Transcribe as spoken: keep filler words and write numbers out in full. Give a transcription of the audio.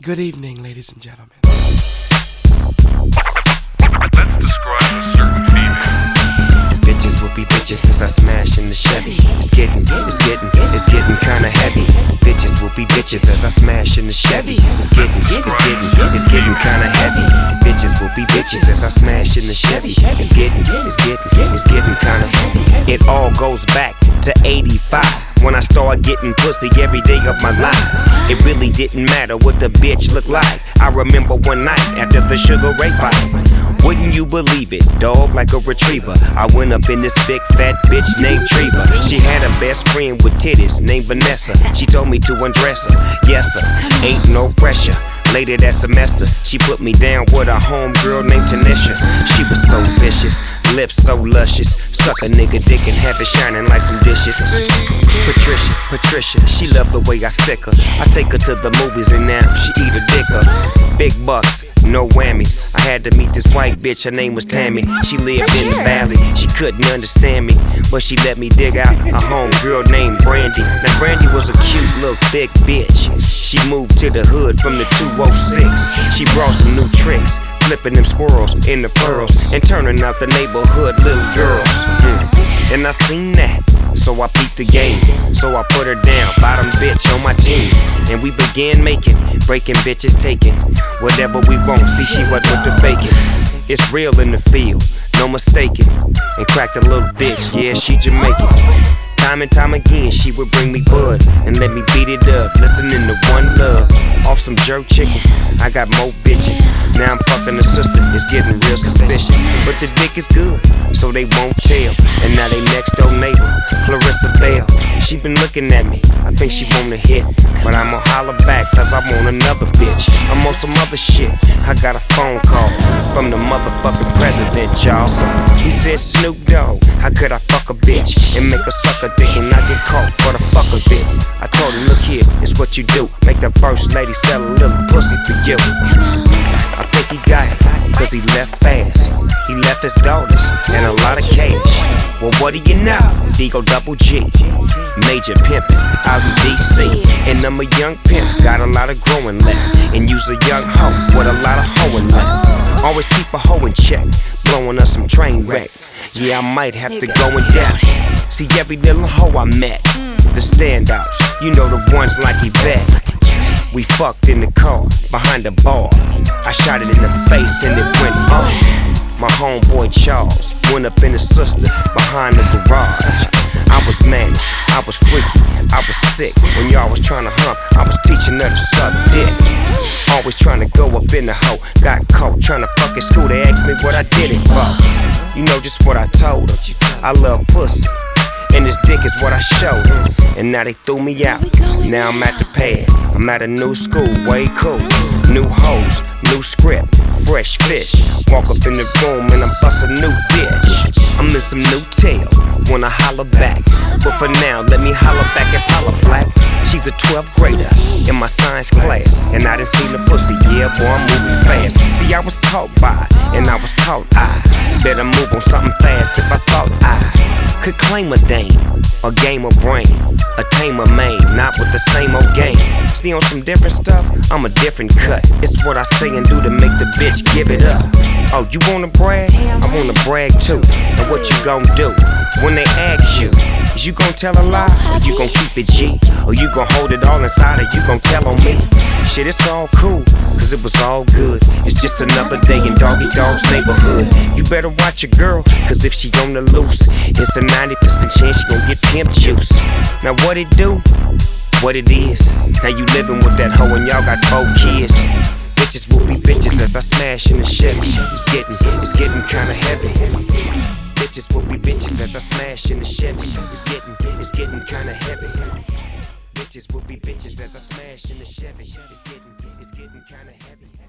Good evening, ladies and gentlemen. Let's describe a certain female. Bitches will be bitches as I smash in the Chevy. It's getting, it's getting, it's getting kinda heavy. Bitches will be bitches as I smash in the Chevy. It's getting, it's getting, it's getting kinda heavy. Bitches will be bitches as I smash in the Chevy. It's getting, it's getting, it's getting kinda heavy. It all goes back to eighty-five when I started getting pussy every day of my life. It really didn't matter what the bitch looked like. I remember one night after the Sugar Ray fight. Wouldn't you believe it, dog, like a retriever, I went up in this big fat bitch named Treva. She had a best friend with titties named Vanessa. She told me to undress her, yes sir, ain't no pressure. Later that semester, she put me down with a homegirl named Tanisha. She was so vicious, lips so luscious, suck a nigga dick and have it shining like some dishes. Patricia, Patricia, she loved the way I stick her. I take her to the movies and now she eat a dick up. Big bucks, no whammies. I had to meet this white bitch, her name was Tammy. She lived in the valley, she couldn't understand me, but she let me dig out a homegirl named Brandy. Now Brandy was a cute little thick bitch. She moved to the hood from the two oh six. She brought some new tricks, flipping them squirrels in the furrows and turning out the neighborhood little girls. Mm. And I seen that, so I peeped the game. So I put her down, bottom bitch on my team. And we began making, breaking bitches, taking whatever we want. See, she wasn't with the faking. It's real in the field, no mistaking. And cracked a little bitch, yeah, she Jamaican. Time and time again, she would bring me bud and let me beat it up, listening to One Love. Off some jerk chicken, I got more bitches. Now I'm fucking the sister, it's getting real suspicious. But the dick is good, so they won't tell. And now they next door neighbor, Clarissa Bell. She been looking at me, I think she wanna hit, but I'ma holler back cause I want another bitch. I'm on some other shit, I got a phone call from the motherfucking president, y'all. So he said, Snoop Dogg, how could I fuck a bitch and make a sucker dick and I get caught for the fuck of it? I told him, look here, it's what you do, make the first lady sell a little pussy for you. I think he got it, cause he left fast. He left his daughters and a lot of cash. Well, what do you know? Digo Double G, major pimpin' out in D C. And I'm a young pimp, got a lot of growing left. And use a young hoe with a lot of hoeing left. Always keep a hoe in check, blowing us some train wreck. Yeah, I might have to go in depth. See every little hoe I met, the standouts, you know the ones like Yvette. We fucked in the car, behind the bar. I shot it in the face and it went off. My homeboy Charles went up in his sister behind the garage. I was managed, I was freaky, I was sick. When y'all was trying to hump, I was teaching her to suck dick. Always trying to go up in the hoe, got caught trying to fuck at school. They asked me what I did it for. You know just what I told her, I love pussy, and this dick is what I showed her. And now they threw me out, now I'm at the pad. I'm at a new school, way cool. New hoes, new script, fresh fish. Walk up in the room and I'm bust a new bitch. I'm in some new tail, wanna holler back. But for now, let me holler back at Paula Black. She's a twelfth grader in my science class, and I done seen the pussy, yeah boy, I'm moving fast. See, I was taught by, and I was taught I better move on something fast if I thought I could claim a dame, a game of brain, a tamer main, not with the same old game. See, on some different stuff, I'm a different cut. It's what I say and do to make the bitch give it up. Oh, you wanna brag? I wanna brag too. And what you gon' do when they ask you? Is you gon' tell a lie, or you gon' keep it G? Or you gon' hold it all inside, or you gon' tell on me? Shit, it's all cool, cause it was all good. It's just another day in Doggy Dog's neighborhood. You better watch your girl, cause if she on the loose, it's a ninety percent chance she gon' get pimp juice. Now what it do? What it is? Now you living with that hoe and y'all got four kids. Bitches will be bitches as I smash in the Chevy. It's getting, it's getting kinda heavy. Bitches will be bitches as I smash in the Chevy. It's getting, it's getting kinda heavy. Bitches will be bitches as I smash in the Chevy. It's getting, it's getting kinda heavy.